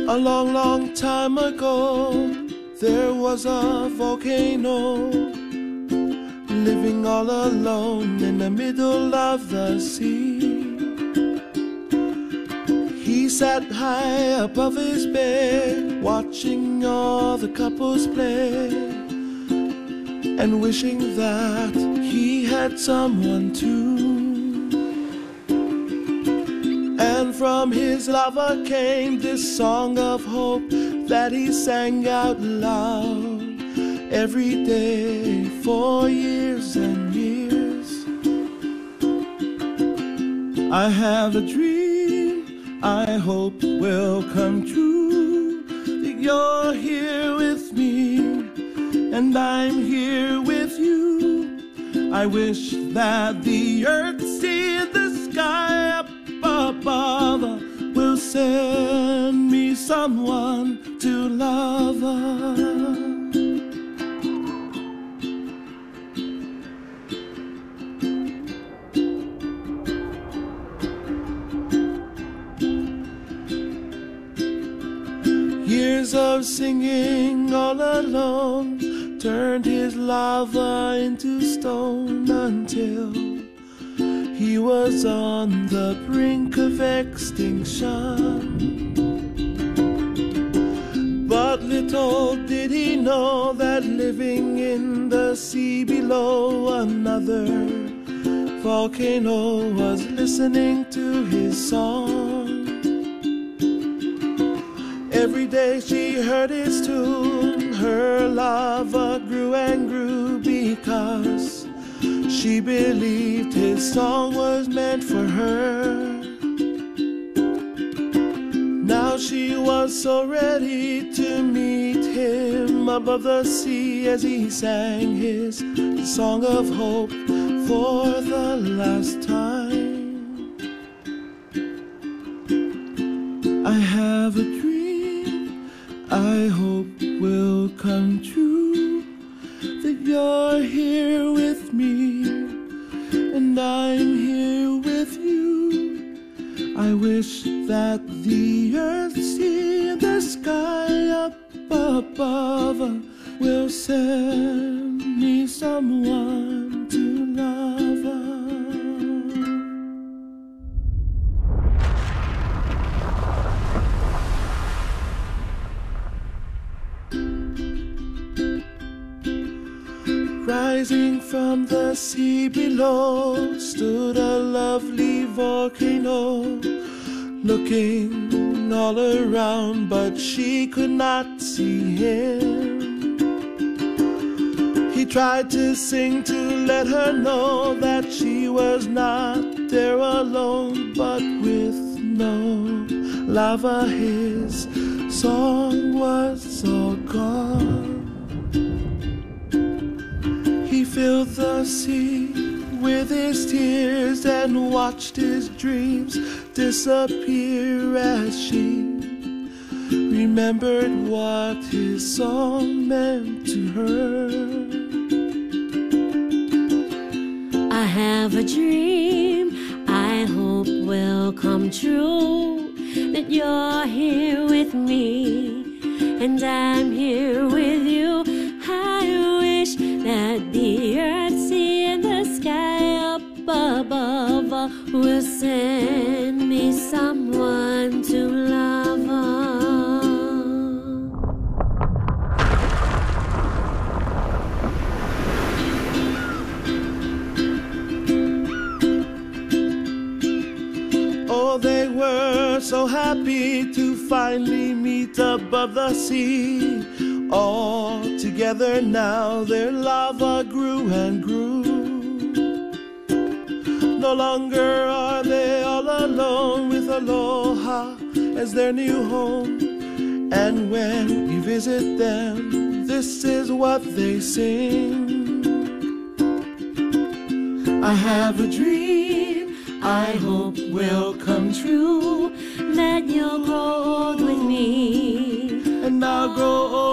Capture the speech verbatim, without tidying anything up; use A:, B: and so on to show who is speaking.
A: A long, long time ago, there was a volcano living all alone in the middle of the sea. He sat high above his bed, watching all the couples play, and wishing that he had someone too. And from his lover came this song of hope that he sang out loud every day for years and years. I have a dream I hope will come true, that you're here with me and I'm here with you. I wish that the earth, sea, and the sky up above will send me someone to love her. Years of singing all alone turned his lava into stone until he was on the brink of extinction. But little did he know that living in the sea below, another volcano was listening to his song. Every day she heard his tune, her lava grew and grew because she believed his song was meant for her. Now she was so ready to meet him above the sea as he sang his song of hope for the last time. I have a dream I hope will come true, that you're here with me and I'm here with you. I wish that the earth, sea, and the sky up above will send me someone to love her. Rising from the sea below stood a lovely volcano, looking all around, but she could not see him. He tried to sing to let her know that she was not there alone, but with no lava his song was all gone. He filled the sea with his tears and watched his dreams disappear as she remembered what his song meant to her.
B: I have a dream I hope will come true, that you're here with me and I'm here with you. I wish that the earth, sea, and the sky up above will send me someone to love her.
A: Oh, they were so happy to finally meet above the sea. All together now their lava grew and grew. No longer are they all alone, with Aloha as their new home. And when you visit them, this is what they sing. I have a dream I hope will come true,
B: that you'll grow old with me
A: and I'll grow old